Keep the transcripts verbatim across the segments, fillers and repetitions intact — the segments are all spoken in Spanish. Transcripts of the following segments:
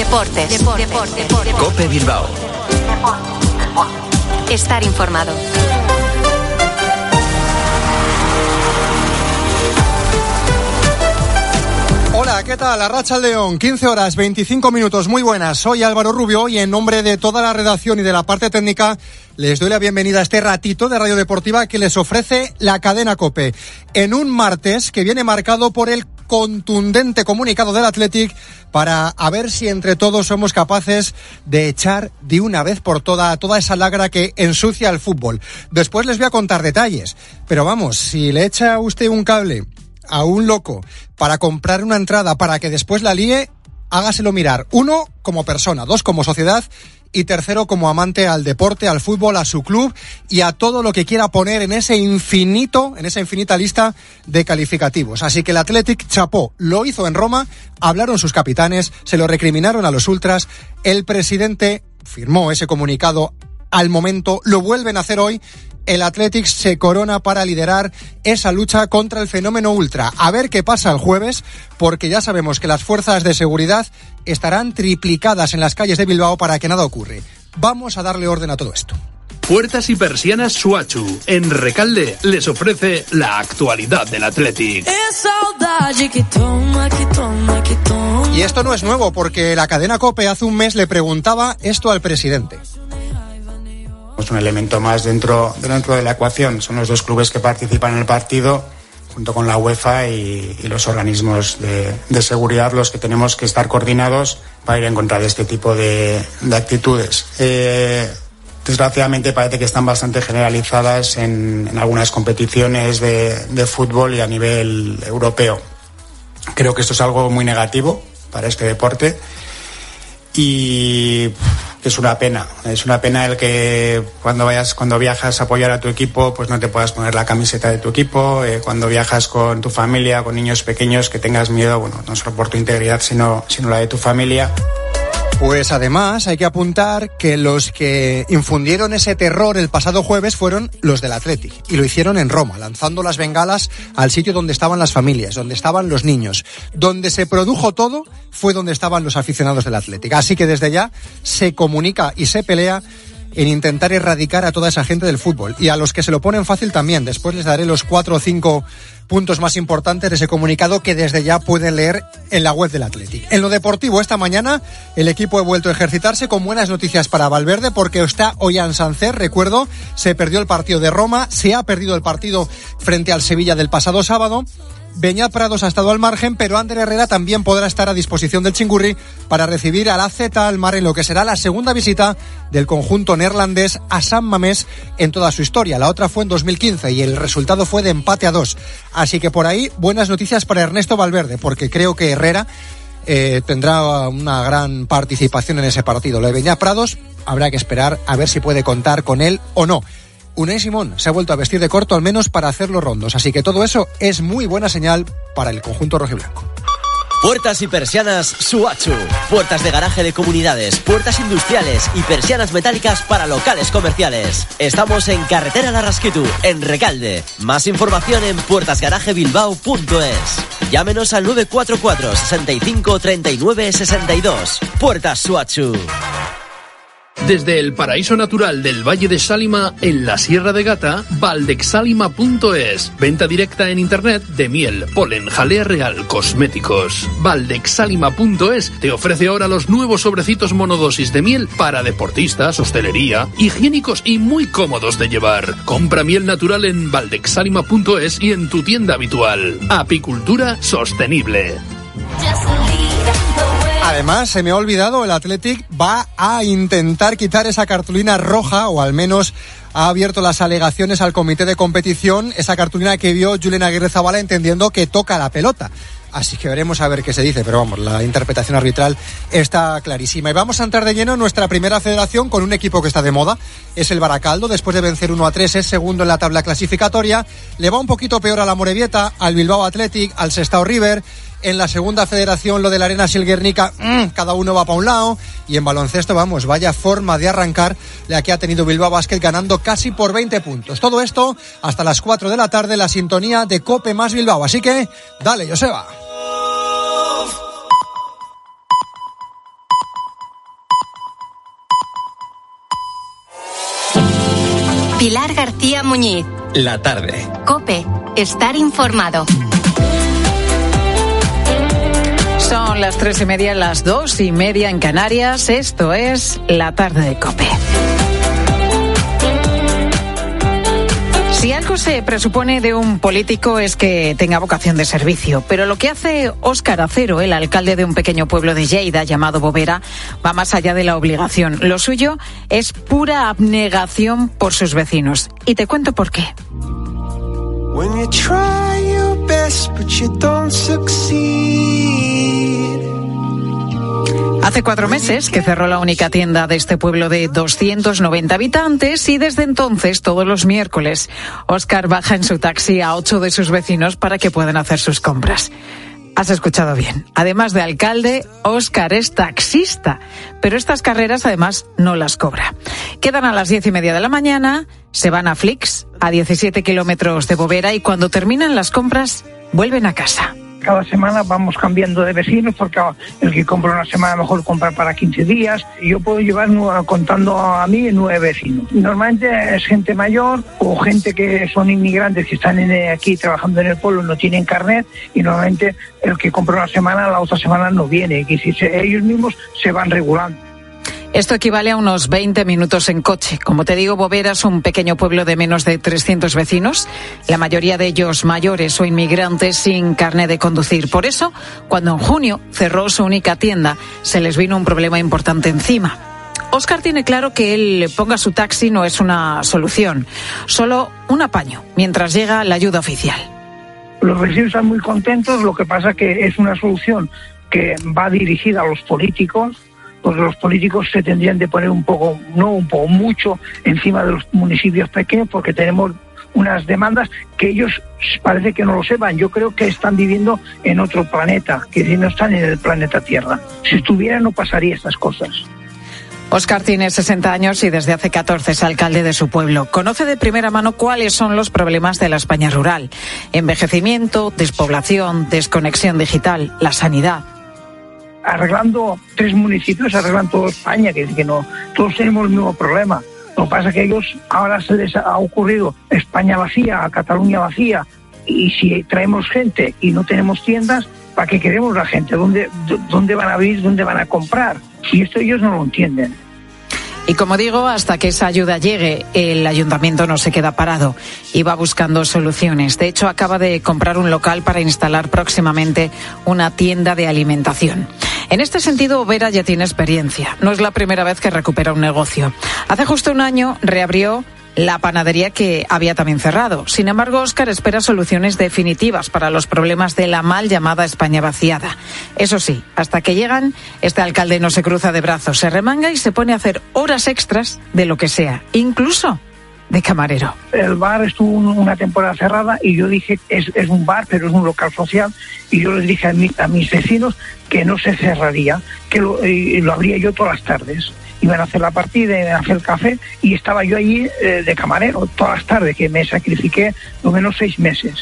Deportes. Deportes. Deportes. Deportes. COPE Bilbao. Estar informado. Hola, ¿qué tal? Arratsaldeon, quince horas, veinticinco minutos, muy buenas. Soy Álvaro Rubio y en nombre de toda la redacción y de la parte técnica les doy la bienvenida a este ratito de Radio Deportiva que les ofrece la cadena COPE. En un martes que viene marcado por el contundente comunicado del Athletic para a ver si entre todos somos capaces de echar de una vez por todas toda esa lagra que ensucia el fútbol. Después les voy a contar detalles, pero vamos, si le echa usted un cable a un loco para comprar una entrada para que después la líe, hágaselo mirar. Uno, como persona. Dos, como sociedad. Y tercero, como amante al deporte, al fútbol, a su club y a todo lo que quiera poner en ese infinito, en esa infinita lista de calificativos. Así que el Athletic chapó, lo hizo en Roma, hablaron sus capitanes, se lo recriminaron a los ultras, el presidente firmó ese comunicado al momento, lo vuelven a hacer hoy. El Athletic se corona para liderar esa lucha contra el fenómeno ultra. A ver qué pasa el jueves, porque ya sabemos que las fuerzas de seguridad estarán triplicadas en las calles de Bilbao para que nada ocurra. Vamos a darle orden a todo esto. Puertas y persianas Suachu, en Recalde, les ofrece la actualidad del Athletic. Y esto no es nuevo, porque la cadena COPE hace un mes le preguntaba esto al presidente. Es un elemento más dentro, dentro de la ecuación. Son los dos clubes que participan en el partido, junto con la UEFA y, y los organismos de, de seguridad, los que tenemos que estar coordinados para ir en contra de este tipo de, de actitudes. Eh, desgraciadamente parece que están bastante generalizadas en, en algunas competiciones de, de fútbol y a nivel europeo. Creo que esto es algo muy negativo para este deporte y es una pena, es una pena el que cuando vayas, cuando viajas a apoyar a tu equipo, pues no te puedas poner la camiseta de tu equipo, eh, cuando viajas con tu familia, con niños pequeños, que tengas miedo, bueno, no solo por tu integridad, sino, sino la de tu familia. Pues además hay que apuntar que los que infundieron ese terror el pasado jueves fueron los del Athletic y lo hicieron en Roma, lanzando las bengalas al sitio donde estaban las familias, donde estaban los niños. Donde se produjo todo fue donde estaban los aficionados del Athletic. Así que desde ya se comunica y se pelea en intentar erradicar a toda esa gente del fútbol. Y a los que se lo ponen fácil también. Después les daré los cuatro o cinco puntos más importantes de ese comunicado que desde ya pueden leer en la web del Athletic. En lo deportivo, esta mañana el equipo ha vuelto a ejercitarse con buenas noticias para Valverde, porque está Ollán Sancer, recuerdo, se perdió el partido de Roma, se ha perdido el partido frente al Sevilla del pasado sábado. Beñat Prados ha estado al margen, pero Ander Herrera también podrá estar a disposición del Chingurri para recibir a la Z Almar en lo que será la segunda visita del conjunto neerlandés a San Mamés en toda su historia. La otra fue en dos mil quince y el resultado fue de empate a dos. Así que por ahí buenas noticias para Ernesto Valverde, porque creo que Herrera eh, tendrá una gran participación en ese partido. Lo de Beñat Prados habrá que esperar a ver si puede contar con él o no. Unai Simón se ha vuelto a vestir de corto, al menos para hacer los rondos, así que todo eso es muy buena señal para el conjunto rojiblanco. Puertas y persianas Suachu. Puertas de garaje de comunidades, puertas industriales y persianas metálicas para locales comerciales. Estamos en Carretera Larrasquitu, en Recalde. Más información en puertas garaje bilbao punto es. Llámenos al nueve cuatro cuatro, sesenta y cinco, treinta y nueve, sesenta y dos. Puertas Suachu. Desde el paraíso natural del Valle de Sálima, en la Sierra de Gata, valdexsalima punto es. Venta directa en internet de miel, polen, jalea real, cosméticos. valdexsalima punto es te ofrece ahora los nuevos sobrecitos monodosis de miel para deportistas, hostelería, higiénicos y muy cómodos de llevar. Compra miel natural en valdexsalima punto es y en tu tienda habitual. Apicultura sostenible. Además, se me ha olvidado, el Athletic va a intentar quitar esa cartulina roja, o al menos ha abierto las alegaciones al comité de competición, esa cartulina que vio Julen Aguirre Zabala entendiendo que toca la pelota. Así que veremos a ver qué se dice, pero vamos, la interpretación arbitral está clarísima. Y vamos a entrar de lleno en nuestra primera federación con un equipo que está de moda, es el Baracaldo. Después de vencer uno a tres, es segundo en la tabla clasificatoria. Le va un poquito peor a la Morevieta, al Bilbao Athletic, al Sestao River. En la segunda federación, lo de la Arena Silguernica, mmm, cada uno va para un lado. Y en baloncesto, vamos, vaya forma de arrancar la que ha tenido Bilbao Basket, ganando casi por veinte puntos. Todo esto hasta las cuatro de la tarde, la sintonía de COPE más Bilbao. Así que, dale, Joseba. Pilar García Muñiz. La tarde. COPE. Estar informado. Son las tres y media, las dos y media en Canarias. Esto es La Tarde de COPE. Si algo se presupone de un político es que tenga vocación de servicio, pero lo que hace Óscar Acero, el alcalde de un pequeño pueblo de Lleida llamado Bovera, va más allá de la obligación. Lo suyo es pura abnegación por sus vecinos. Y te cuento por qué. When you try your best, but you don't succeed. Hace cuatro meses que cerró la única tienda de este pueblo de doscientos noventa habitantes y desde entonces, todos los miércoles, Óscar baja en su taxi a ocho de sus vecinos para que puedan hacer sus compras. Has escuchado bien. Además de alcalde, Óscar es taxista, pero estas carreras además no las cobra. Quedan a las diez y media de la mañana, se van a Flix, a diecisiete kilómetros de Bovera, y cuando terminan las compras, vuelven a casa. Cada semana vamos cambiando de vecinos porque el que compra una semana mejor compra para quince días. Yo puedo llevar, contando a mí, nueve vecinos. Normalmente es gente mayor o gente que son inmigrantes que están en, aquí trabajando en el pueblo, no tienen carnet, y normalmente el que compra una semana, la otra semana no viene. Y si se, ellos mismos se van regulando. Esto equivale a unos veinte minutos en coche. Como te digo, Bovera es un pequeño pueblo de menos de trescientos vecinos, la mayoría de ellos mayores o inmigrantes sin carnet de conducir. Por eso, cuando en junio cerró su única tienda, se les vino un problema importante encima. Óscar tiene claro que él ponga su taxi no es una solución, solo un apaño, mientras llega la ayuda oficial. Los vecinos están muy contentos, lo que pasa que es una solución que va dirigida a los políticos. Pues los políticos se tendrían de poner un poco, no un poco, mucho encima de los municipios pequeños, porque tenemos unas demandas que ellos parece que no lo sepan. Yo creo que están viviendo en otro planeta, que no están en el planeta Tierra. Si estuvieran no pasaría estas cosas. Óscar tiene sesenta años y desde hace catorce es alcalde de su pueblo. Conoce de primera mano cuáles son los problemas de la España rural: envejecimiento, despoblación, desconexión digital, la sanidad. Arreglando tres municipios, arreglan toda España, que es que no, todos tenemos el mismo problema. Lo que pasa es que ellos ahora se les ha ocurrido España vacía, Cataluña vacía, y si traemos gente y no tenemos tiendas, ¿para qué queremos la gente? ¿Dónde, dónde van a vivir? ¿Dónde van a comprar? Y esto ellos no lo entienden. Y como digo, hasta que esa ayuda llegue, el ayuntamiento no se queda parado y va buscando soluciones. De hecho, acaba de comprar un local para instalar próximamente una tienda de alimentación. En este sentido, Bovera ya tiene experiencia. No es la primera vez que recupera un negocio. Hace justo un año reabrió la panadería que había también cerrado. Sin embargo, Óscar espera soluciones definitivas para los problemas de la mal llamada España vaciada. Eso sí, hasta que llegan, este alcalde no se cruza de brazos, se remanga y se pone a hacer horas extras de lo que sea, incluso de camarero. El bar estuvo una temporada cerrada y yo dije, es, es un bar, pero es un local social, y yo les dije a, mi, a mis vecinos que no se cerraría, que lo, y lo abría yo todas las tardes. Iban a hacer la partida, iban a hacer el café, y estaba yo allí eh, de camarero todas las tardes, que me sacrifiqué lo menos seis meses.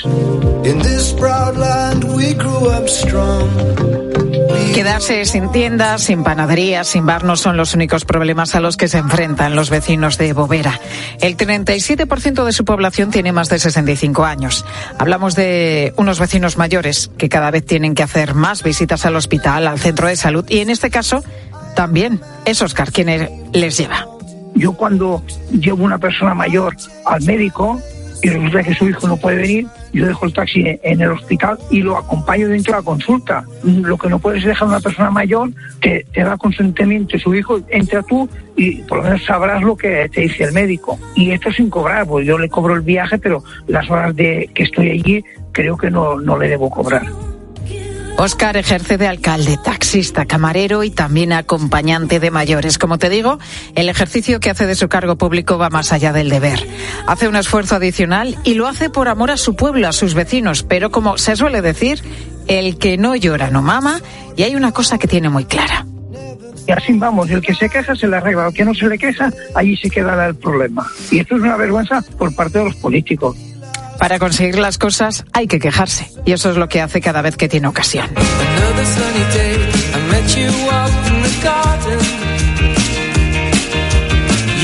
Quedarse sin tiendas, sin panaderías, sin bar no son los únicos problemas a los que se enfrentan los vecinos de Bovera. El treinta y siete por ciento de su población tiene más de sesenta y cinco años. Hablamos de unos vecinos mayores que cada vez tienen que hacer más visitas al hospital, al centro de salud, y en este caso también es Óscar quien les lleva. Yo cuando llevo una persona mayor al médico y resulta que su hijo no puede venir, yo dejo el taxi en el hospital y lo acompaño dentro de la consulta. Lo que no puedes dejar a una persona mayor que te da consentimiento su hijo, entra tú y por lo menos sabrás lo que te dice el médico. Y esto sin cobrar, pues yo le cobro el viaje, pero las horas de que estoy allí creo que no, no le debo cobrar. Óscar ejerce de alcalde, taxista, camarero y también acompañante de mayores. Como te digo, el ejercicio que hace de su cargo público va más allá del deber. Hace un esfuerzo adicional y lo hace por amor a su pueblo, a sus vecinos. Pero como se suele decir, el que no llora no mama, y hay una cosa que tiene muy clara. Y así vamos, el que se queja se le arregla, el que no se le queja, allí se quedará el problema. Y esto es una vergüenza por parte de los políticos. Para conseguir las cosas hay que quejarse, y eso es lo que hace cada vez que tiene ocasión.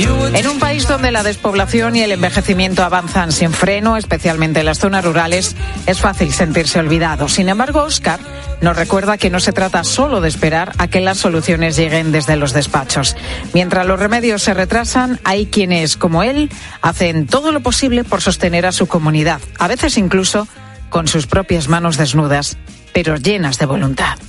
En un país donde la despoblación y el envejecimiento avanzan sin freno, especialmente en las zonas rurales, es fácil sentirse olvidado. Sin embargo, Óscar nos recuerda que no se trata solo de esperar a que las soluciones lleguen desde los despachos. Mientras los remedios se retrasan, hay quienes, como él, hacen todo lo posible por sostener a su comunidad, a veces incluso con sus propias manos desnudas, pero llenas de voluntad.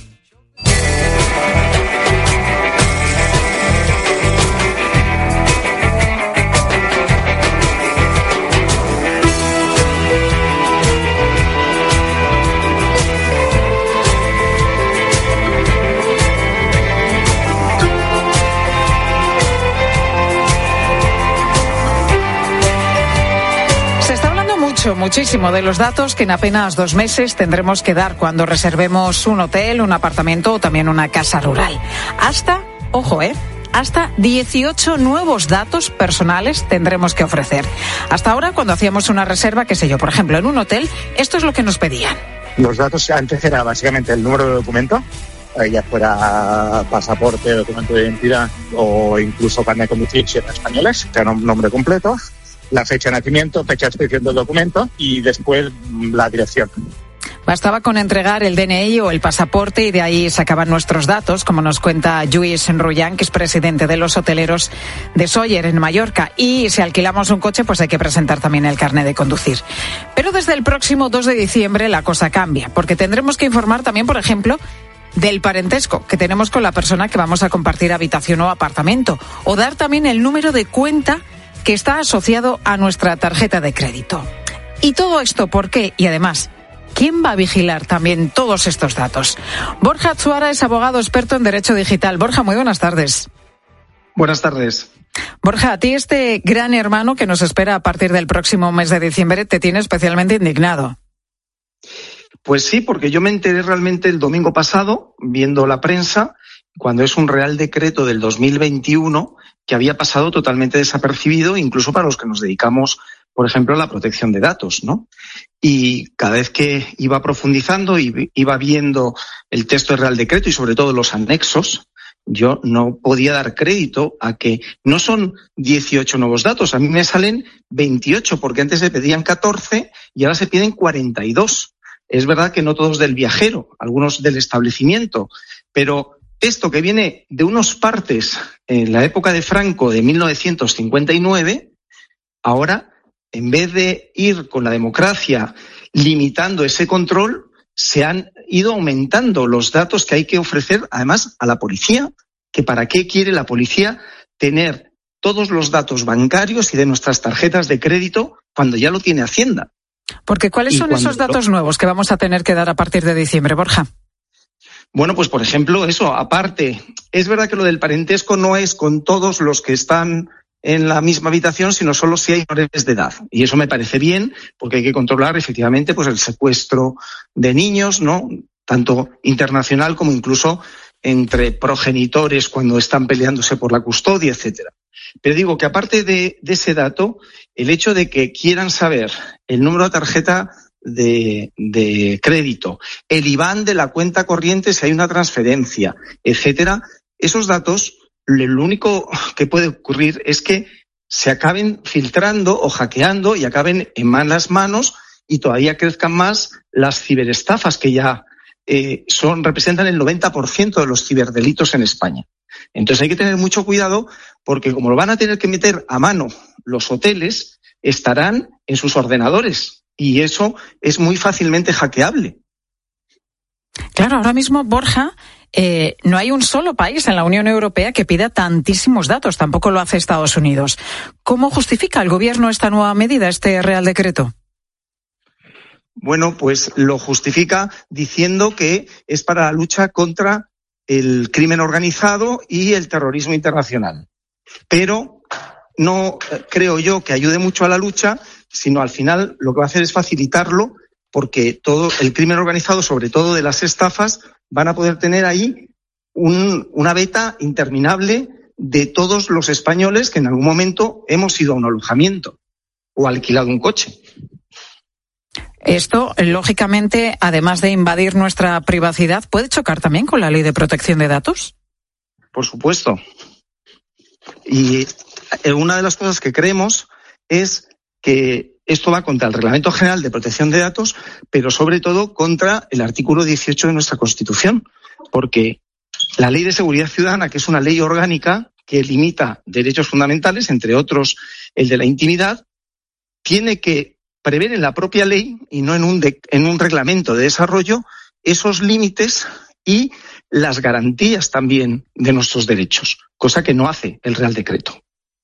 Muchísimo de los datos que en apenas dos meses tendremos que dar cuando reservemos un hotel, un apartamento o también una casa rural. Hasta, ojo, eh, hasta dieciocho nuevos datos personales tendremos que ofrecer. Hasta ahora, cuando hacíamos una reserva, qué sé yo, por ejemplo, en un hotel, esto es lo que nos pedían. Los datos antes era básicamente el número de documento, ya fuera pasaporte, documento de identidad o incluso carnet de conducir si eran españoles, que era un nombre completo, la fecha de nacimiento, fecha de expedición del documento y después la dirección. Bastaba con entregar el D N I o el pasaporte y de ahí sacaban nuestros datos, como nos cuenta Lluís Enrullán, que es presidente de los hoteleros de Sóller, en Mallorca. Y si alquilamos un coche, pues hay que presentar también el carnet de conducir. Pero desde el próximo dos de diciembre la cosa cambia, porque tendremos que informar también, por ejemplo, del parentesco que tenemos con la persona que vamos a compartir habitación o apartamento, o dar también el número de cuenta que está asociado a nuestra tarjeta de crédito. ¿Y todo esto por qué? Y además, ¿quién va a vigilar también todos estos datos? Borja Atsuara es abogado experto en Derecho Digital. Borja, muy buenas tardes. Buenas tardes. Borja, a ti este gran hermano que nos espera a partir del próximo mes de diciembre te tiene especialmente indignado. Pues sí, porque yo me enteré realmente el domingo pasado, viendo la prensa, cuando es un Real Decreto del dos mil veintiuno que había pasado totalmente desapercibido, incluso para los que nos dedicamos, por ejemplo, a la protección de datos, ¿no? Y cada vez que iba profundizando y iba viendo el texto del Real Decreto y sobre todo los anexos, yo no podía dar crédito a que no son dieciocho nuevos datos, a mí me salen veintiocho, porque antes se pedían catorce y ahora se piden cuarenta y dos. Es verdad que no todos del viajero, algunos del establecimiento, pero esto que viene de unos partes en la época de Franco de mil novecientos cincuenta y nueve, ahora, en vez de ir con la democracia limitando ese control, se han ido aumentando los datos que hay que ofrecer, además, a la policía. ¿Que para qué quiere la policía tener todos los datos bancarios y de nuestras tarjetas de crédito cuando ya lo tiene Hacienda? Porque ¿cuáles son esos datos lo... nuevos que vamos a tener que dar a partir de diciembre, Borja? Bueno, pues por ejemplo, eso, aparte, es verdad que lo del parentesco no es con todos los que están en la misma habitación, sino solo si hay menores de edad. Y eso me parece bien, porque hay que controlar efectivamente pues el secuestro de niños, ¿no? Tanto internacional como incluso entre progenitores cuando están peleándose por la custodia, etcétera. Pero digo que aparte de, de ese dato, el hecho de que quieran saber el número de tarjeta de, de crédito, el I B A N de la cuenta corriente si hay una transferencia, etcétera, esos datos, lo único que puede ocurrir es que se acaben filtrando o hackeando y acaben en malas manos y todavía crezcan más las ciberestafas que ya eh, son representan el noventa por ciento de los ciberdelitos en España. Entonces hay que tener mucho cuidado porque como lo van a tener que meter a mano los hoteles, estarán en sus ordenadores. Y eso es muy fácilmente hackeable. Claro, ahora mismo, Borja, eh, no hay un solo país en la Unión Europea que pida tantísimos datos, tampoco lo hace Estados Unidos. ¿Cómo justifica el gobierno esta nueva medida, este Real Decreto? Bueno, pues lo justifica diciendo que es para la lucha contra el crimen organizado y el terrorismo internacional. Pero no creo yo que ayude mucho a la lucha, sino al final lo que va a hacer es facilitarlo, porque todo el crimen organizado, sobre todo de las estafas, van a poder tener ahí un, una beta interminable de todos los españoles que en algún momento hemos ido a un alojamiento o alquilado un coche. Esto, lógicamente, además de invadir nuestra privacidad, ¿puede chocar también con la Ley de Protección de Datos? Por supuesto. Y eh, una de las cosas que creemos es que esto va contra el Reglamento General de Protección de Datos, pero sobre todo contra el artículo dieciocho de nuestra Constitución, porque la Ley de Seguridad Ciudadana, que es una ley orgánica que limita derechos fundamentales, entre otros el de la intimidad, tiene que prever en la propia ley y no en un, de, en un reglamento de desarrollo esos límites y las garantías también de nuestros derechos, cosa que no hace el Real Decreto.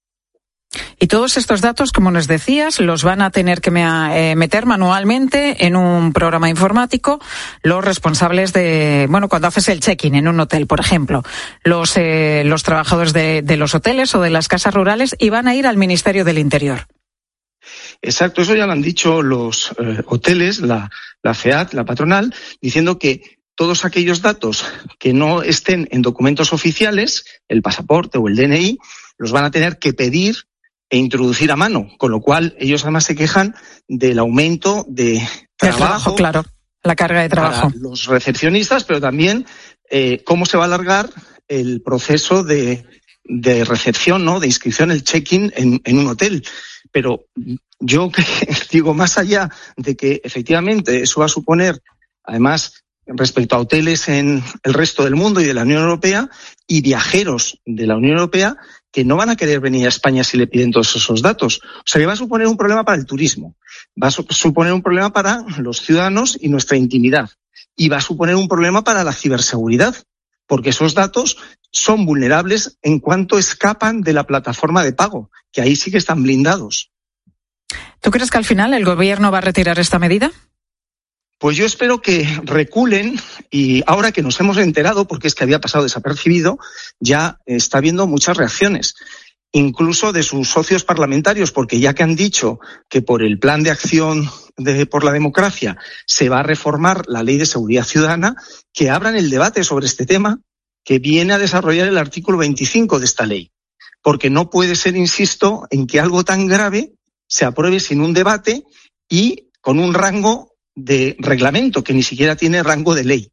Y todos estos datos, como nos decías, los van a tener que me, eh, meter manualmente en un programa informático los responsables de, bueno, cuando haces el check-in en un hotel, por ejemplo, los, eh, los trabajadores de, de los hoteles o de las casas rurales, y van a ir al Ministerio del Interior. Exacto, eso ya lo han dicho los eh, hoteles, la, la FEAT, la patronal, diciendo que todos aquellos datos que no estén en documentos oficiales, el pasaporte o el D N I, los van a tener que pedir e introducir a mano, con lo cual ellos además se quejan del aumento de trabajo, trabajo claro, la carga de trabajo. Para los recepcionistas, pero también eh, cómo se va a alargar el proceso de, de recepción, ¿no? De inscripción, el check-in en, en un hotel. Pero yo digo, más allá de que efectivamente eso va a suponer, además, respecto a hoteles en el resto del mundo y de la Unión Europea y viajeros de la Unión Europea que no van a querer venir a España si le piden todos esos datos. O sea, que va a suponer un problema para el turismo, va a suponer un problema para los ciudadanos y nuestra intimidad, y va a suponer un problema para la ciberseguridad, porque esos datos son vulnerables en cuanto escapan de la plataforma de pago, que ahí sí que están blindados. ¿Tú crees que al final el gobierno va a retirar esta medida? Pues yo espero que reculen, y ahora que nos hemos enterado, porque es que había pasado desapercibido, ya está habiendo muchas reacciones, incluso de sus socios parlamentarios, porque ya que han dicho que por el Plan de Acción de, por la Democracia se va a reformar la Ley de Seguridad Ciudadana, que abran el debate sobre este tema que viene a desarrollar el artículo veinticinco de esta ley. Porque no puede ser, insisto, en que algo tan grave se apruebe sin un debate y con un rango de reglamento que ni siquiera tiene rango de ley.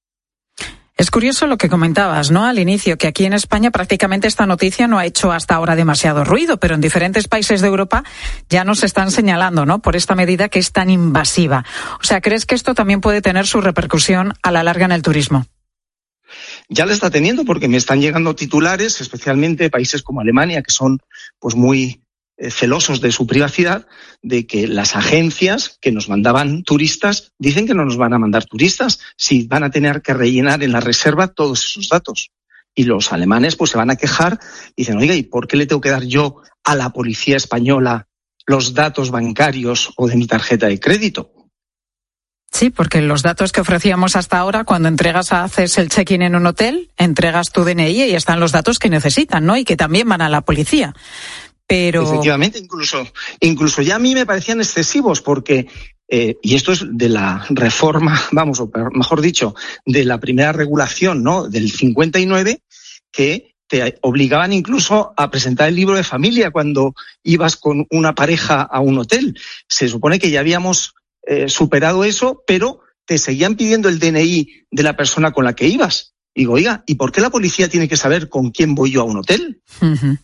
Es curioso lo que comentabas, ¿no? Al inicio, que aquí en España prácticamente esta noticia no ha hecho hasta ahora demasiado ruido, pero en diferentes países de Europa ya nos están señalando, ¿no? Por esta medida que es tan invasiva. O sea, ¿crees que esto también puede tener su repercusión a la larga en el turismo? Ya la está teniendo, porque me están llegando titulares, especialmente de países como Alemania, que son pues muy celosos de su privacidad, de que las agencias que nos mandaban turistas dicen que no nos van a mandar turistas si van a tener que rellenar en la reserva todos esos datos. Y los alemanes pues se van a quejar y dicen, oiga, ¿y por qué le tengo que dar yo a la policía española los datos bancarios o de mi tarjeta de crédito? Sí, porque los datos que ofrecíamos hasta ahora, cuando entregas, haces el check-in en un hotel, entregas tu D N I y están los datos que necesitan, ¿no? Y que también van a la policía. Pero... Efectivamente, incluso, incluso ya a mí me parecían excesivos porque, eh, y esto es de la reforma, vamos, o mejor dicho, de la primera regulación, ¿no? Del cincuenta y nueve, que te obligaban incluso a presentar el libro de familia cuando ibas con una pareja a un hotel. Se supone que ya habíamos eh, superado eso, pero te seguían pidiendo el D N I de la persona con la que ibas. Y digo, oiga, ¿y por qué la policía tiene que saber con quién voy yo a un hotel? Uh-huh.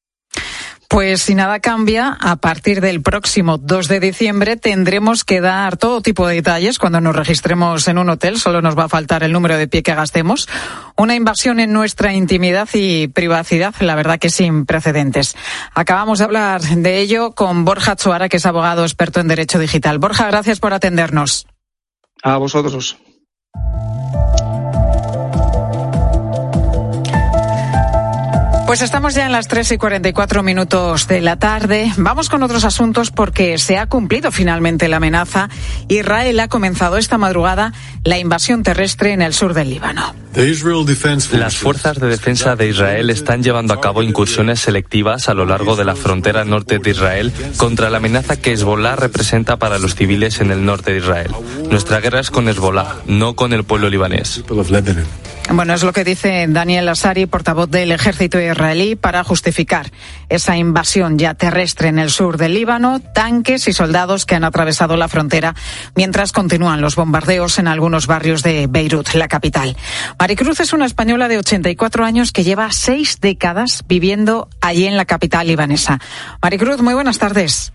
Pues si nada cambia, a partir del próximo dos de diciembre tendremos que dar todo tipo de detalles cuando nos registremos en un hotel. Solo nos va a faltar el número de pie que gastemos. Una invasión en nuestra intimidad y privacidad, la verdad que sin precedentes. Acabamos de hablar de ello con Borja Chuara, que es abogado experto en Derecho Digital. Borja, gracias por atendernos. A vosotros. Pues estamos ya en las tres y cuarenta y cuatro minutos de la tarde. Vamos con otros asuntos porque se ha cumplido finalmente la amenaza. Israel ha comenzado esta madrugada la invasión terrestre en el sur del Líbano. Las fuerzas de defensa de Israel están llevando a cabo incursiones selectivas a lo largo de la frontera norte de Israel contra la amenaza que Hezbollah representa para los civiles en el norte de Israel. Nuestra guerra es con Hezbollah, no con el pueblo libanés. Bueno, es lo que dice Daniel Asari, portavoz del ejército israelí, para justificar esa invasión ya terrestre en el sur del Líbano, tanques y soldados que han atravesado la frontera mientras continúan los bombardeos en algunos barrios de Beirut, la capital. Maricruz es una española de ochenta y cuatro años que lleva seis décadas viviendo allí en la capital libanesa. Maricruz, muy buenas tardes.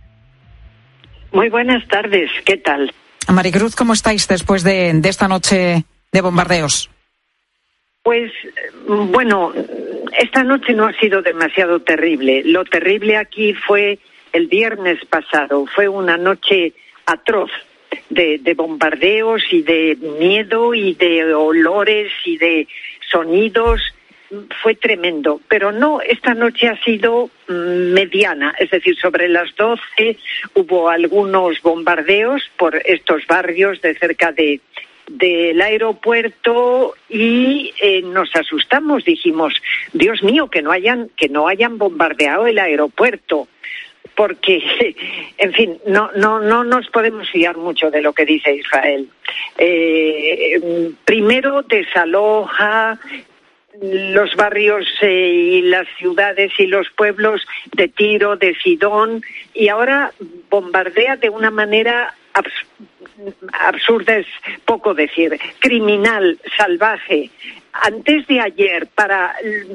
Muy buenas tardes, ¿qué tal? Maricruz, ¿cómo estáis después de, de esta noche de bombardeos? Pues, bueno, esta noche no ha sido demasiado terrible. Lo terrible aquí fue el viernes pasado. Fue una noche atroz de, de bombardeos y de miedo y de olores y de sonidos. Fue tremendo. Pero no, esta noche ha sido mediana. Es decir, sobre las doce hubo algunos bombardeos por estos barrios de cerca de del aeropuerto y eh, nos asustamos, dijimos, Dios mío, que no hayan que no hayan bombardeado el aeropuerto, porque, en fin, no no no nos podemos fiar mucho de lo que dice Israel. Eh, primero desaloja los barrios eh, y las ciudades y los pueblos de Tiro, de Sidón, y ahora bombardea de una manera abs- absurda, es poco decir, criminal, salvaje. Antes de ayer, para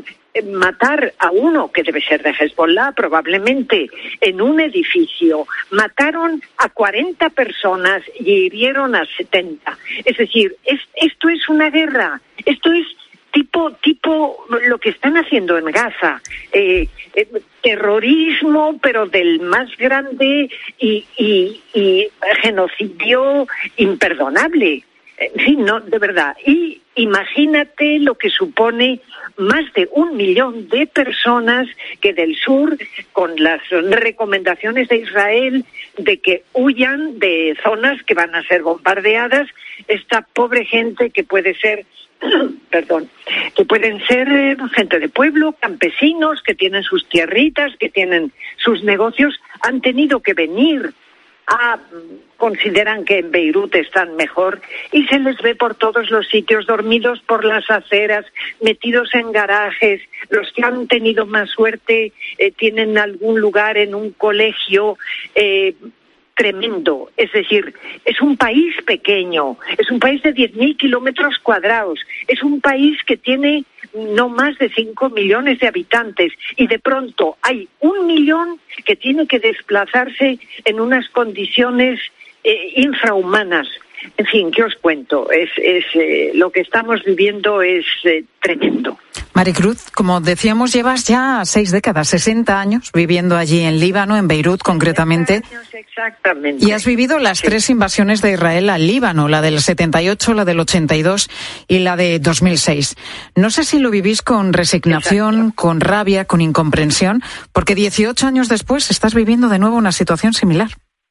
matar a uno que debe ser de Hezbollah, probablemente, en un edificio, mataron a cuarenta personas y hirieron a setenta. Es decir, es, esto es una guerra, esto es tipo tipo lo que están haciendo en Gaza, eh, eh, terrorismo, pero del más grande y, y, y genocidio imperdonable. En fin, no, de verdad. Y imagínate lo que supone más de un millón de personas que del sur, con las recomendaciones de Israel de que huyan de zonas que van a ser bombardeadas, esta pobre gente que puede ser perdón, que pueden ser eh, gente de pueblo, campesinos, que tienen sus tierritas, que tienen sus negocios, han tenido que venir a, consideran que en Beirut están mejor y se les ve por todos los sitios, dormidos por las aceras, metidos en garajes. Los que han tenido más suerte eh, tienen algún lugar en un colegio, eh, tremendo. Es decir, es un país pequeño, es un país de diez mil kilómetros cuadrados, es un país que tiene no más de cinco millones de habitantes y de pronto hay un millón que tiene que desplazarse en unas condiciones eh, infrahumanas. En fin, ¿qué os cuento? Es, es eh, lo que estamos viviendo es eh, tremendo. Maricruz, como decíamos, llevas ya seis décadas, sesenta años viviendo allí en Líbano, en Beirut concretamente. Años exactamente. Y has vivido las sí. tres invasiones de Israel al Líbano, la del setenta y ocho, la del ochenta y dos y la de dos mil seis. No sé si lo vivís con resignación, Exacto. con rabia, con incomprensión, porque dieciocho años después estás viviendo de nuevo una situación similar.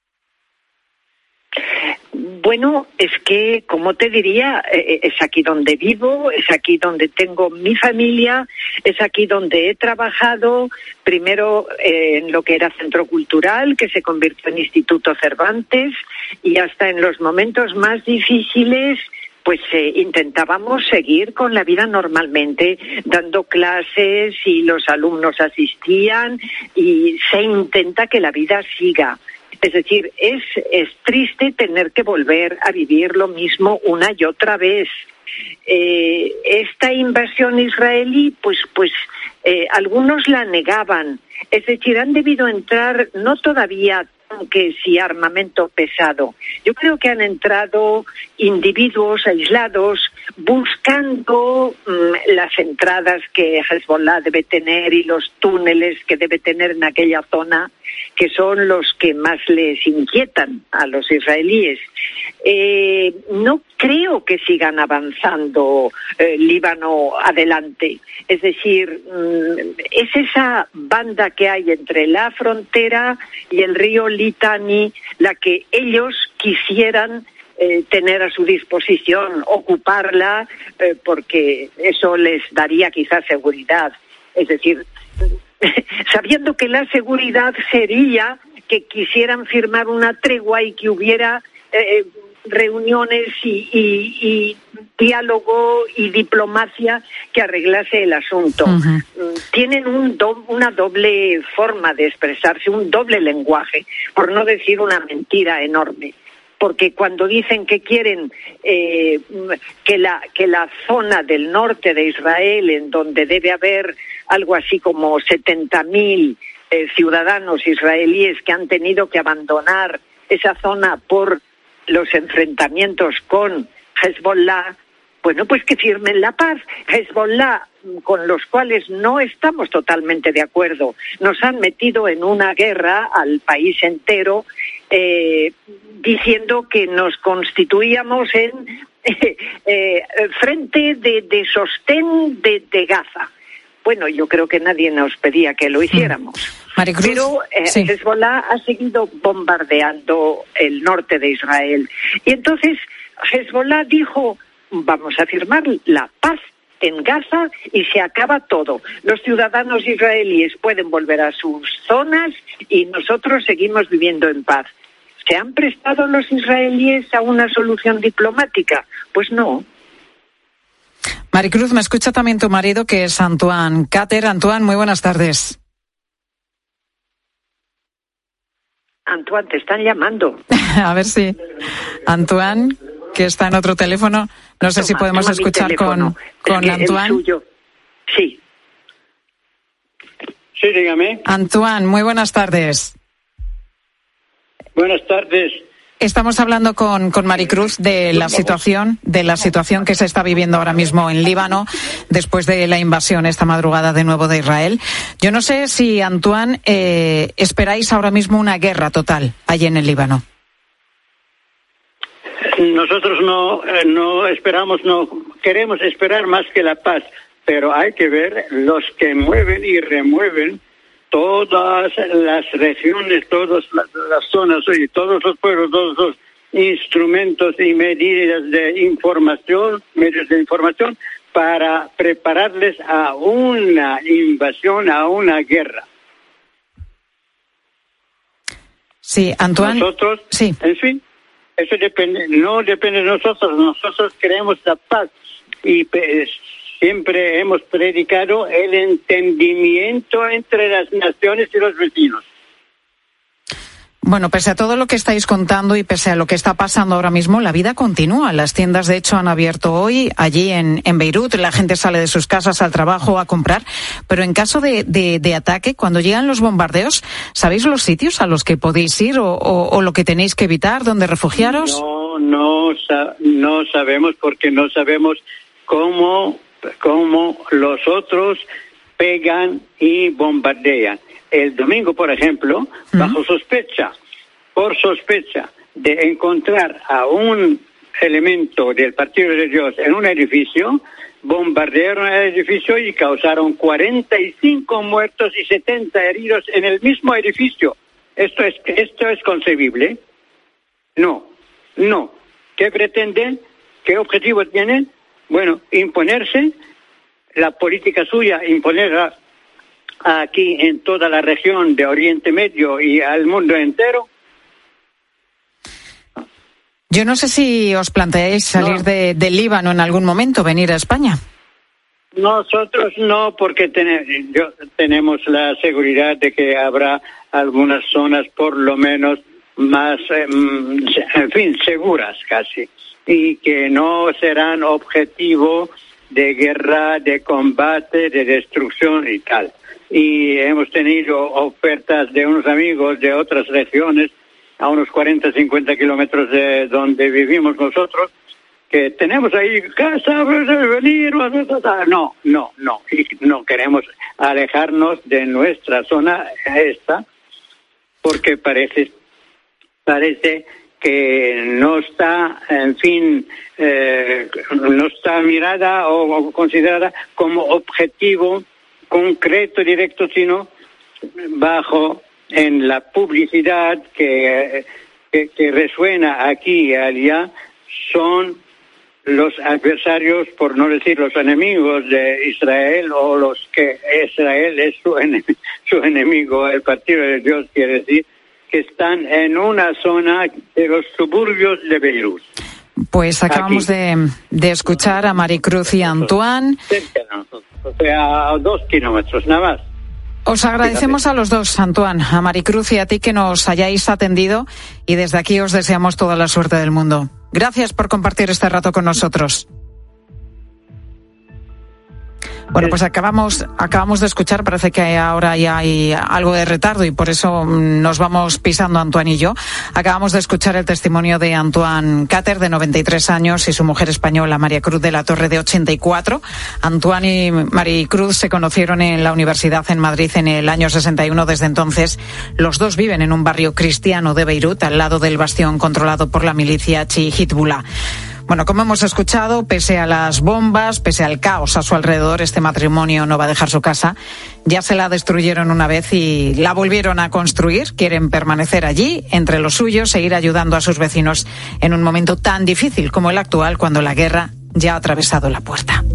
Bueno, es que, como te diría, eh, es aquí donde vivo, es aquí donde tengo mi familia, es aquí donde he trabajado, primero eh, en lo que era Centro Cultural, que se convirtió en Instituto Cervantes, y hasta en los momentos más difíciles, pues eh, intentábamos seguir con la vida normalmente, dando clases y los alumnos asistían y se intenta que la vida siga. Es decir, es, es triste tener que volver a vivir lo mismo una y otra vez. Eh, esta invasión israelí, pues, pues eh, algunos la negaban. Es decir, han debido entrar no todavía tanques y armamento pesado. Yo creo que han entrado individuos aislados buscando mmm, las entradas que Hezbollah debe tener y los túneles que debe tener en aquella zona, que son los que más les inquietan a los israelíes. Eh, no creo que sigan avanzando eh, Líbano adelante. Es decir, mmm, es esa banda que hay entre la frontera y el río Litani la que ellos quisieran eh, tener a su disposición, ocuparla, eh, porque eso les daría quizás seguridad. Es decir, sabiendo que la seguridad sería que quisieran firmar una tregua y que hubiera eh, reuniones y, y, y diálogo y diplomacia que arreglase el asunto. Uh-huh. Tienen un do, una doble forma de expresarse, un doble lenguaje, por no decir una mentira enorme. Porque cuando dicen que quieren eh, que la que la zona del norte de Israel, en donde debe haber algo así como setenta mil eh, ciudadanos israelíes que han tenido que abandonar esa zona por los enfrentamientos con Hezbollah, bueno, pues que firmen la paz. Hezbollah, con los cuales no estamos totalmente de acuerdo, nos han metido en una guerra al país entero, eh, diciendo que nos constituíamos en eh, eh, frente de, de sostén de, de Gaza. Bueno, yo creo que nadie nos pedía que lo hiciéramos. Maricruz, pero eh, sí. Hezbollah ha seguido bombardeando el norte de Israel. Y entonces Hezbollah dijo, vamos a firmar la paz en Gaza y se acaba todo. Los ciudadanos israelíes pueden volver a sus zonas y nosotros seguimos viviendo en paz. ¿Se han prestado los israelíes a una solución diplomática? Pues no. Maricruz, me escucha también tu marido, que es Antoine Cater. Antoine, muy buenas tardes. Antoine, te están llamando. A ver si Antoine, que está en otro teléfono, no sé toma, si podemos escuchar con, con Antoine. Suyo. Sí. Sí, dígame. Antoine, muy buenas tardes. Buenas tardes. Estamos hablando con, con Maricruz de la situación, de la situación que se está viviendo ahora mismo en Líbano después de la invasión esta madrugada de nuevo de Israel. Yo no sé si, Antoine, eh, esperáis ahora mismo una guerra total allí en el Líbano. Nosotros no, eh, no esperamos, no queremos esperar más que la paz, pero hay que ver los que mueven y remueven todas las regiones, todas las, las zonas y todos los pueblos, todos los instrumentos y medidas de información, medios de información para prepararles a una invasión, a una guerra. Sí, Antoine. Nosotros, sí. En fin, eso depende, no depende de nosotros. Nosotros queremos la paz y pues, siempre hemos predicado el entendimiento entre las naciones y los vecinos. Bueno, pese a todo lo que estáis contando y pese a lo que está pasando ahora mismo, la vida continúa. Las tiendas, de hecho, han abierto hoy allí en, en Beirut. La gente sale de sus casas al trabajo a comprar. Pero en caso de, de, de ataque, cuando llegan los bombardeos, ¿sabéis los sitios a los que podéis ir o, o, o lo que tenéis que evitar, dónde refugiaros? No, no, no sabemos porque no sabemos cómo, cómo los otros pegan y bombardean. El domingo, por ejemplo, bajo sospecha, por sospecha de encontrar a un elemento del Partido de Dios en un edificio, bombardearon el edificio y causaron cuarenta y cinco muertos y setenta heridos en el mismo edificio. ¿Esto es, esto es concebible? No, no. ¿Qué pretenden? ¿Qué objetivo tienen? Bueno, imponerse, la política suya, imponerla aquí en toda la región de Oriente Medio y al mundo entero. Yo no sé si os planteáis salir no. de, de Líbano en algún momento, venir a España. Nosotros no, porque ten, yo, tenemos la seguridad de que habrá algunas zonas por lo menos más, eh, en fin, seguras casi, y que no serán objetivo de guerra, de combate, de destrucción y tal. Y hemos tenido ofertas de unos amigos de otras regiones a unos cuarenta, cincuenta kilómetros de donde vivimos nosotros, que tenemos ahí casa, venir, no, no, no, y no queremos alejarnos de nuestra zona esta, porque parece, parece que no está, en fin, eh, no está mirada o, o considerada como objetivo concreto, directo, sino bajo en la publicidad que, que, que resuena aquí y allá, son los adversarios, por no decir los enemigos de Israel, o los que Israel es su enemigo, su enemigo, el Partido de Dios quiere decir, que están en una zona de los suburbios de Beirut. Pues acabamos de, de escuchar a Maricruz y a Antoine. Cerca de nosotros, o sea, a dos kilómetros, nada más. Os agradecemos a los dos, Antoine, a Maricruz y a ti, que nos hayáis atendido, y desde aquí os deseamos toda la suerte del mundo. Gracias por compartir este rato con nosotros. Bueno, pues acabamos, acabamos de escuchar, parece que ahora ya hay algo de retardo y por eso nos vamos pisando Antoine y yo. Acabamos de escuchar el testimonio de Antoine Cater, de noventa y tres años, y su mujer española, María Cruz de la Torre, de ochenta y cuatro. Antoine y María Cruz se conocieron en la universidad en Madrid en el año sesenta y uno. Desde entonces, los dos viven en un barrio cristiano de Beirut, al lado del bastión controlado por la milicia chií Hezbollah. Bueno, como hemos escuchado, pese a las bombas, pese al caos a su alrededor, este matrimonio no va a dejar su casa. Ya se la destruyeron una vez y la volvieron a construir. Quieren permanecer allí, entre los suyos, seguir ayudando a sus vecinos en un momento tan difícil como el actual, cuando la guerra ya ha atravesado la puerta.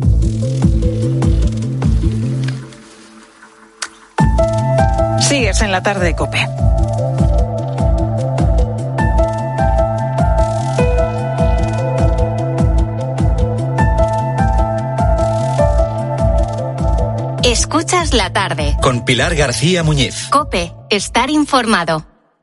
Sigues en la tarde de COPE. Escuchas la tarde. Con Pilar García Muñiz. COPE, estar informado.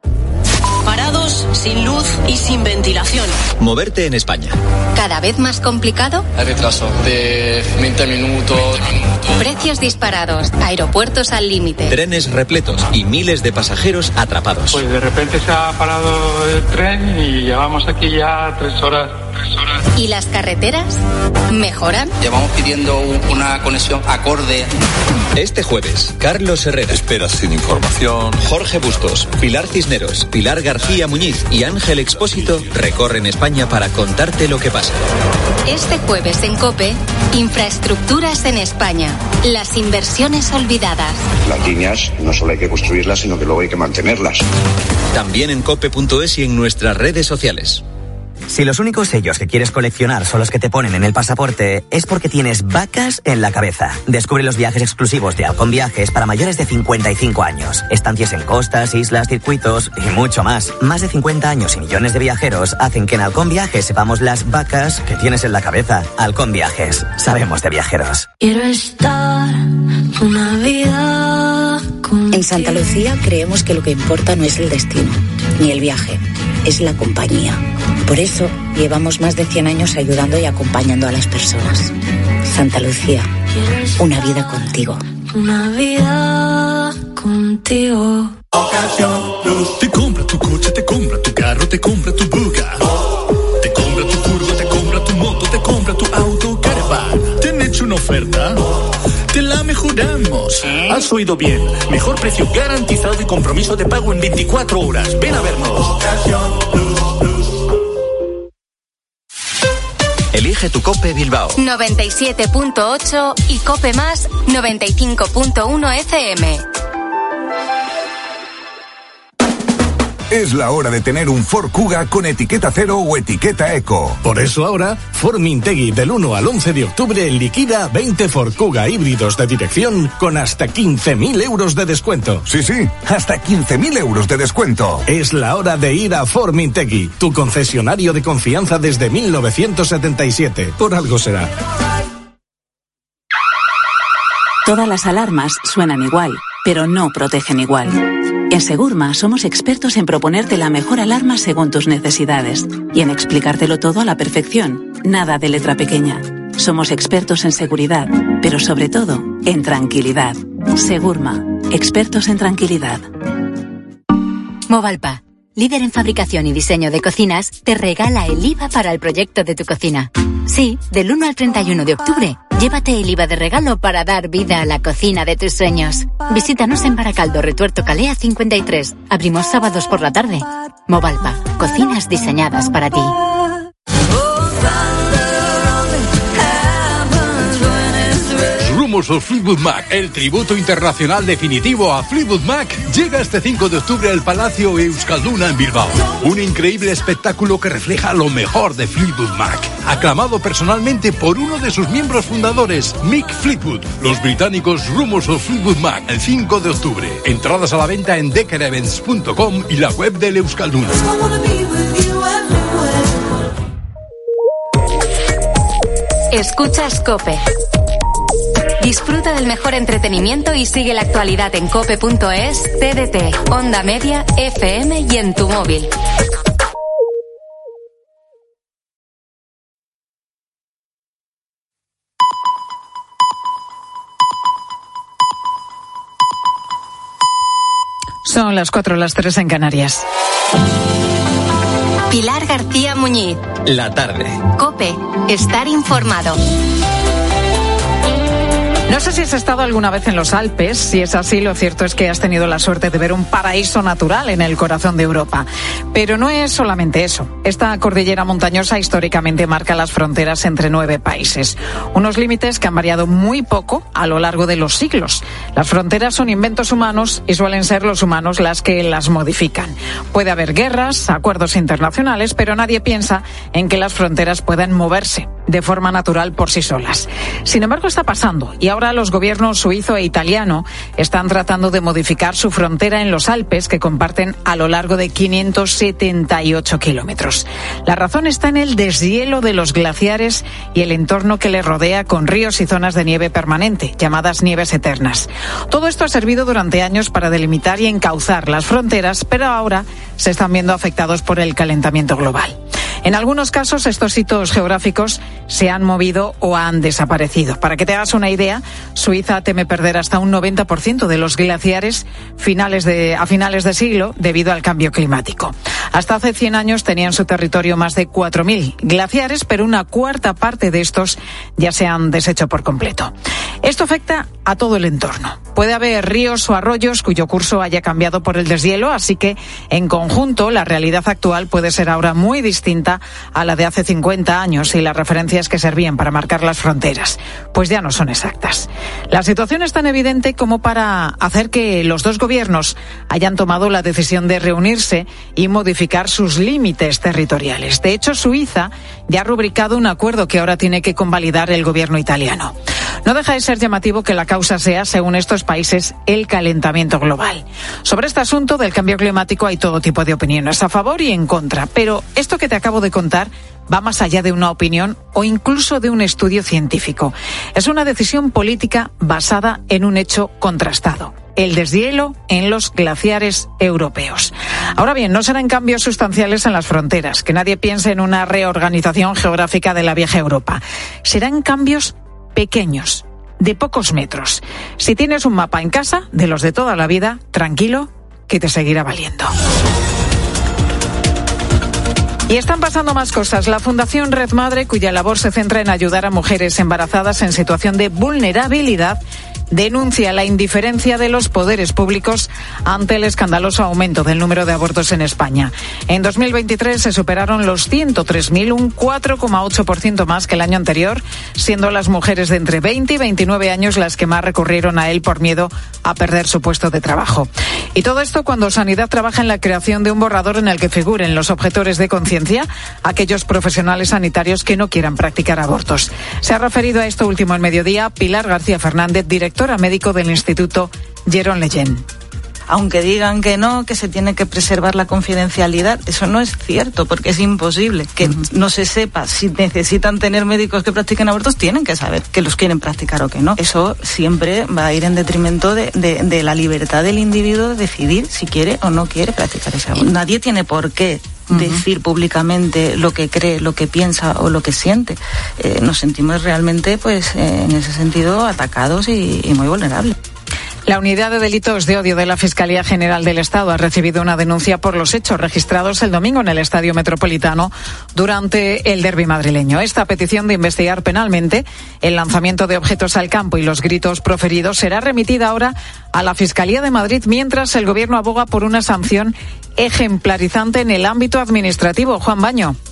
Parados, sin luz y sin ventilación. Moverte en España. ¿Cada vez más complicado? Hay retraso de veinte minutos. Precios disparados, aeropuertos al límite. Trenes repletos y miles de pasajeros atrapados. Pues de repente se ha parado el tren y llevamos aquí ya tres horas. Tres horas. ¿Y las carreteras? ¿Mejoran? Llevamos pidiendo una conexión acorde. Este jueves, Carlos Herrera. Espera sin información. Jorge Bustos, Pilar Cisneros, Pilar García Muñiz y Ángel Expósito recorren España para contarte lo que pasa. Este jueves en COPE, infraestructuras en España. Las inversiones olvidadas. Las líneas no solo hay que construirlas, sino que luego hay que mantenerlas. También en cope punto es y en nuestras redes sociales. Si los únicos sellos que quieres coleccionar son los que te ponen en el pasaporte, es porque tienes vacas en la cabeza. Descubre los viajes exclusivos de Halcón Viajes para mayores de cincuenta y cinco años. Estancias en costas, islas, circuitos y mucho más. Más de cincuenta años y millones de viajeros hacen que en Halcón Viajes sepamos las vacas que tienes en la cabeza. Halcón Viajes. Sabemos de viajeros. Quiero estar una vida contigo. En Santa Lucía creemos que lo que importa no es el destino, ni el viaje, es la compañía. Por eso llevamos más de cien años ayudando y acompañando a las personas. Santa Lucía, una vida contigo. Una vida contigo. Ocasión Plus. Te compra tu coche, te compra tu carro, te compra tu buga. Te compra tu furgo, te compra tu moto, te compra tu auto, caravan. ¿Te han hecho una oferta? Te la mejoramos. Has oído bien. Mejor precio garantizado y compromiso de pago en veinticuatro horas. Ven a vernos. Ocasión Plus, Plus. Elige tu COPE Bilbao. noventa y siete punto ocho y COPE más noventa y cinco punto uno F M. Es la hora de tener un Ford Kuga con etiqueta cero o etiqueta eco. Por eso ahora, Ford Mintegui del uno al once de octubre liquida veinte Ford Kuga híbridos de dirección con hasta quince mil euros de descuento. Sí, sí, hasta quince mil euros de descuento. Es la hora de ir a Ford Mintegui, tu concesionario de confianza desde mil novecientos setenta y siete. Por algo será. Todas las alarmas suenan igual, pero no protegen igual. En Segurma somos expertos en proponerte la mejor alarma según tus necesidades y en explicártelo todo a la perfección, nada de letra pequeña. Somos expertos en seguridad, pero sobre todo en tranquilidad. Segurma, expertos en tranquilidad. Movalpa, líder en fabricación y diseño de cocinas, te regala el I V A para el proyecto de tu cocina. Sí, del uno al treinta y uno de octubre. Llévate el I V A de regalo para dar vida a la cocina de tus sueños. Visítanos en Baracaldo, Retuerto Calea cincuenta y tres. Abrimos sábados por la tarde. Movalpa, cocinas diseñadas para ti. Rumosos Fleetwood Mac, el tributo internacional definitivo a Fleetwood Mac, llega este cinco de octubre al Palacio Euskalduna en Bilbao. Un increíble espectáculo que refleja lo mejor de Fleetwood Mac, aclamado personalmente por uno de sus miembros fundadores, Mick Fleetwood. Los británicos Rumosos Fleetwood Mac, el cinco de octubre. Entradas a la venta en decker events punto com y la web del Euskalduna. Escuchas COPE. Disfruta del mejor entretenimiento y sigue la actualidad en cope punto es, T D T, Onda Media, F M y en tu móvil. Son las cuatro, las tres en Canarias. Pilar García Muñiz. La tarde. COPE. Estar informado. No sé si has estado alguna vez en los Alpes. Si es así, lo cierto es que has tenido la suerte de ver un paraíso natural en el corazón de Europa. Pero no es solamente eso. Esta cordillera montañosa históricamente marca las fronteras entre nueve países. Unos límites que han variado muy poco a lo largo de los siglos. Las fronteras son inventos humanos y suelen ser los humanos las que las modifican. Puede haber guerras, acuerdos internacionales, pero nadie piensa en que las fronteras puedan moverse de forma natural por sí solas. Sin embargo, está pasando y ahora los gobiernos suizo e italiano están tratando de modificar su frontera en los Alpes, que comparten a lo largo de quinientos setenta y ocho kilómetros. La razón está en el deshielo de los glaciares y el entorno que les rodea, con ríos y zonas de nieve permanente, llamadas nieves eternas. Todo esto ha servido durante años para delimitar y encauzar las fronteras, pero ahora se están viendo afectados por el calentamiento global. En algunos casos, estos hitos geográficos se han movido o han desaparecido. Para que te hagas una idea, Suiza teme perder hasta un noventa por ciento de los glaciares finales de, a finales de siglo debido al cambio climático. Hasta hace cien años tenía en su territorio más de cuatro mil glaciares, pero una cuarta parte de estos ya se han deshecho por completo. Esto afecta a todo el entorno. Puede haber ríos o arroyos cuyo curso haya cambiado por el deshielo, así que, en conjunto, la realidad actual puede ser ahora muy distinta a la de hace cincuenta años, y las referencias que servían para marcar las fronteras pues ya no son exactas. La situación es tan evidente como para hacer que los dos gobiernos hayan tomado la decisión de reunirse y modificar sus límites territoriales. De hecho, Suiza ya ha rubricado un acuerdo que ahora tiene que convalidar el gobierno italiano. No deja de ser llamativo que la causa sea, según estos países, el calentamiento global. Sobre este asunto del cambio climático hay todo tipo de opiniones, a favor y en contra, pero esto que te acabo de contar va más allá de una opinión o incluso de un estudio científico. Es una decisión política basada en un hecho contrastado: el deshielo en los glaciares europeos. Ahora bien, no serán cambios sustanciales en las fronteras, que nadie piense en una reorganización geográfica de la vieja Europa. Serán cambios pequeños, de pocos metros. Si tienes un mapa en casa, de los de toda la vida, tranquilo, que te seguirá valiendo. Y están pasando más cosas. La Fundación Red Madre, cuya labor se centra en ayudar a mujeres embarazadas en situación de vulnerabilidad, denuncia la indiferencia de los poderes públicos ante el escandaloso aumento del número de abortos en España. En dos mil veintitrés se superaron los ciento tres mil, un cuatro coma ocho por ciento más que el año anterior, siendo las mujeres de entre veinte y veintinueve años las que más recurrieron a él por miedo a perder su puesto de trabajo. Y todo esto cuando Sanidad trabaja en la creación de un borrador en el que figuren los objetores de conciencia, aquellos profesionales sanitarios que no quieran practicar abortos. Se ha referido a esto último en Mediodía Pilar García Fernández, directora médico del Instituto Jérôme Lejeune. Aunque digan que no, que se tiene que preservar la confidencialidad, eso no es cierto, porque es imposible que uh-huh. no se sepa si necesitan tener médicos que practiquen abortos. Tienen que saber que los quieren practicar o que no. Eso siempre va a ir en detrimento de, de, de la libertad del individuo de decidir si quiere o no quiere practicar ese aborto. Nadie tiene por qué uh-huh. decir públicamente lo que cree, lo que piensa o lo que siente. Eh, nos sentimos realmente, pues, eh, en ese sentido, atacados y, y muy vulnerables. La Unidad de Delitos de Odio de la Fiscalía General del Estado ha recibido una denuncia por los hechos registrados el domingo en el Estadio Metropolitano durante el derbi madrileño. Esta petición de investigar penalmente el lanzamiento de objetos al campo y los gritos proferidos será remitida ahora a la Fiscalía de Madrid, mientras el Gobierno aboga por una sanción ejemplarizante en el ámbito administrativo. Juan Baño.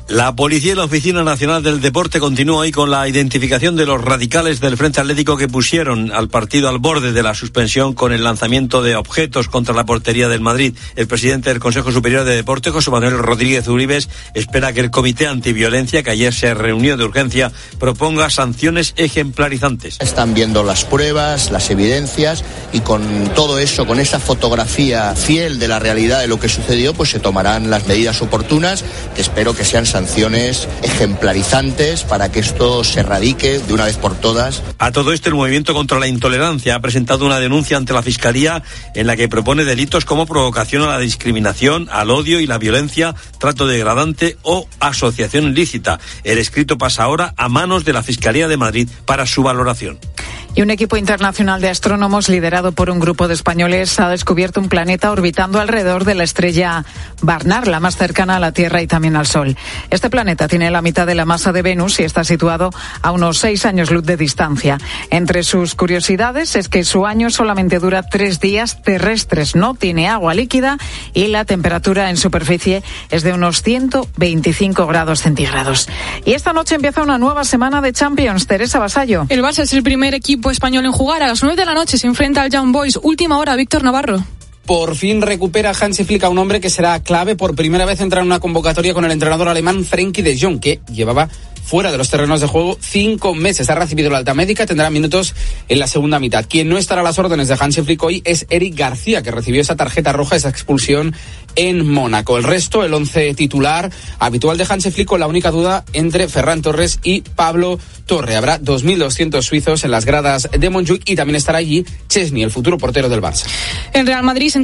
La policía y la Oficina Nacional del Deporte continúa hoy con la identificación de los radicales del Frente Atlético que pusieron al partido al borde de la suspensión con el lanzamiento de objetos contra la portería del Madrid. El presidente del Consejo Superior de Deporte, José Manuel Rodríguez Uribes, espera que el Comité Antiviolencia, que ayer se reunió de urgencia, proponga sanciones ejemplarizantes. Están viendo las pruebas, las evidencias, y con todo eso, con esa fotografía fiel de la realidad de lo que sucedió, pues se tomarán las medidas oportunas, que espero que sean sanciones ejemplarizantes para que esto se erradique de una vez por todas. A todo esto, el Movimiento contra la Intolerancia ha presentado una denuncia ante la Fiscalía en la que propone delitos como provocación a la discriminación, al odio y la violencia, trato degradante o asociación ilícita. El escrito pasa ahora a manos de la Fiscalía de Madrid para su valoración. Y un equipo internacional de astrónomos liderado por un grupo de españoles ha descubierto un planeta orbitando alrededor de la estrella Barnard, la más cercana a la Tierra y también al Sol. Este planeta tiene la mitad de la masa de Venus y está situado a unos seis años luz de distancia. Entre sus curiosidades es que su año solamente dura tres días terrestres, no tiene agua líquida y la temperatura en superficie es de unos ciento veinticinco grados centígrados. Y esta noche empieza una nueva semana de Champions. Teresa Vasallo. El Barça es el primer equipo español en jugar. A las nueve de la noche se enfrenta al Young Boys. Última hora, Víctor Navarro. Por fin recupera Hansi Flick a un hombre que será clave. Por primera vez entra en una convocatoria con el entrenador alemán Frenkie de Jong, que llevaba fuera de los terrenos de juego cinco meses. Ha recibido la alta médica, tendrá minutos en la segunda mitad. Quien no estará a las órdenes de Hansi Flick hoy es Eric García, que recibió esa tarjeta roja, esa expulsión en Mónaco. El resto, el once titular habitual de Hansi Flick, con la única duda entre Ferran Torres y Pablo Torre. Habrá dos mil doscientos suizos en las gradas de Montjuic y también estará allí Chesney, el futuro portero del Barça. El Real Madrid